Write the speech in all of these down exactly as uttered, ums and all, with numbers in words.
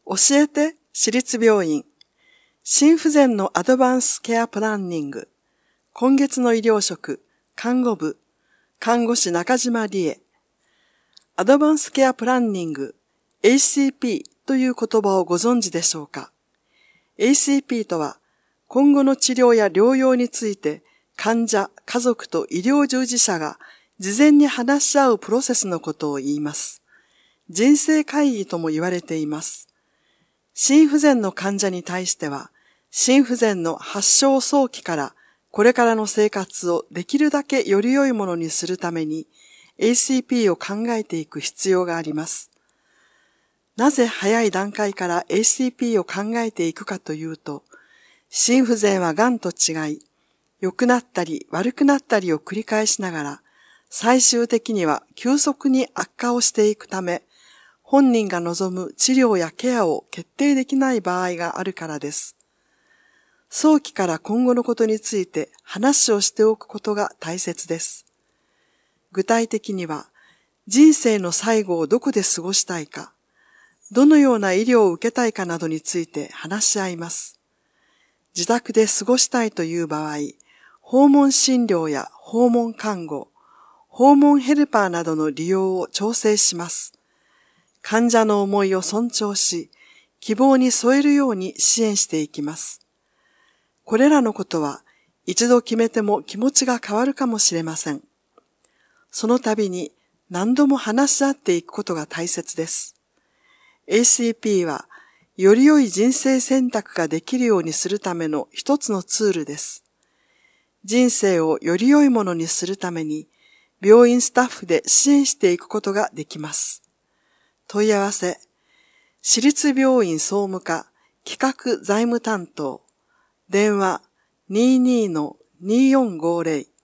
教えて私立病院心不全のアドバンスケアプランニング今月の医療職看護部看護師中島理恵アドバンスケアプランニング エーシーピー という言葉をご存知でしょうか？ エーシーピー とは今後の治療や療養について患者、家族と医療従事者が事前に話し合うプロセスのことを言います。人生会議とも言われています。心不全の患者に対しては、心不全の発症早期からこれからの生活をできるだけより良いものにするために エーシーピー を考えていく必要があります。なぜ早い段階から エーシーピー を考えていくかというと、心不全はがんと違い、良くなったり悪くなったりを繰り返しながら、最終的には急速に悪化をしていくため、本人が望む治療やケアを決定できない場合があるからです。早期から今後のことについて話をしておくことが大切です。具体的には、人生の最後をどこで過ごしたいか、どのような医療を受けたいかなどについて話し合います。自宅で過ごしたいという場合、訪問診療や訪問看護、訪問ヘルパーなどの利用を調整します。患者の思いを尊重し、希望に添えるように支援していきます。これらのことは一度決めても気持ちが変わるかもしれません。その度に何度も話し合っていくことが大切です。エーシーピー はより良い人生選択ができるようにするための一つのツールです。人生をより良いものにするために病院スタッフで支援していくことができます。問い合わせ、私立病院総務課企画財務担当、電話 にじゅうに のにじゅうよんごぜろ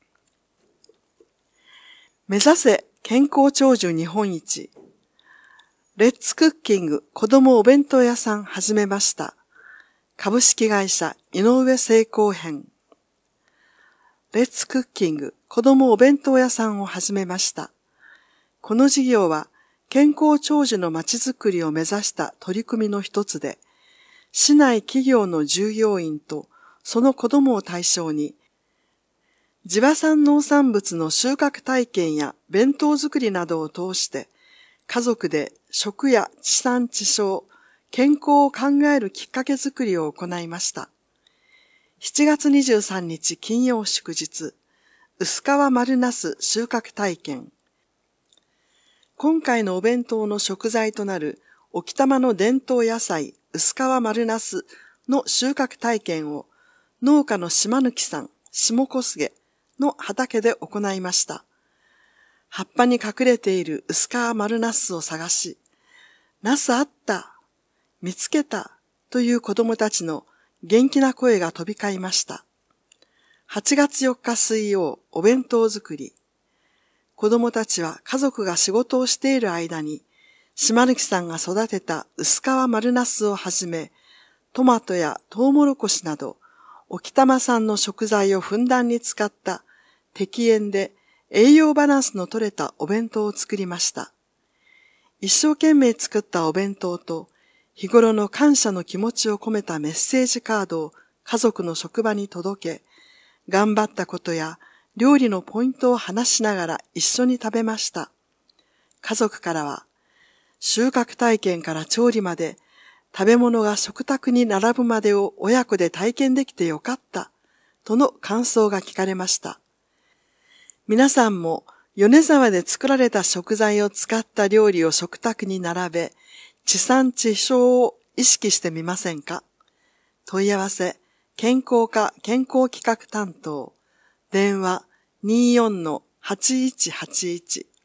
目指せ健康長寿日本一。レッツクッキング子どもお弁当屋さん始めました。株式会社井上成功編。レッツクッキング子どもお弁当屋さんを始めました。この事業は健康長寿のまちづくりを目指した取り組みの一つで、市内企業の従業員とその子どもを対象に、地場産農産物の収穫体験や弁当作りなどを通して、家族で食や地産地消、健康を考えるきっかけ作りを行いました。しちがつにじゅうさんにち金曜祝日、薄皮丸ナス収穫体験。今回のお弁当の食材となる沖多摩の伝統野菜薄皮丸ナスの収穫体験を農家の島貫さん、下小菅の畑で行いました。葉っぱに隠れている薄皮丸ナスを探し、ナスあった、見つけたという子供たちの元気な声が飛び交いました。はちがつよっか水曜、お弁当作り。子供たちは家族が仕事をしている間に、島貫さんが育てた薄皮丸ナスをはじめ、トマトやトウモロコシなど、沖多摩産の食材をふんだんに使った適塩で栄養バランスの取れたお弁当を作りました。一生懸命作ったお弁当と、日頃の感謝の気持ちを込めたメッセージカードを家族の職場に届け、頑張ったことや料理のポイントを話しながら一緒に食べました。家族からは、収穫体験から調理まで、食べ物が食卓に並ぶまでを親子で体験できてよかった、との感想が聞かれました。皆さんも米沢で作られた食材を使った料理を食卓に並べ、地産地消を意識してみませんか？問い合わせ、健康課健康企画担当、電話 にじゅうよんのはちいちはちいち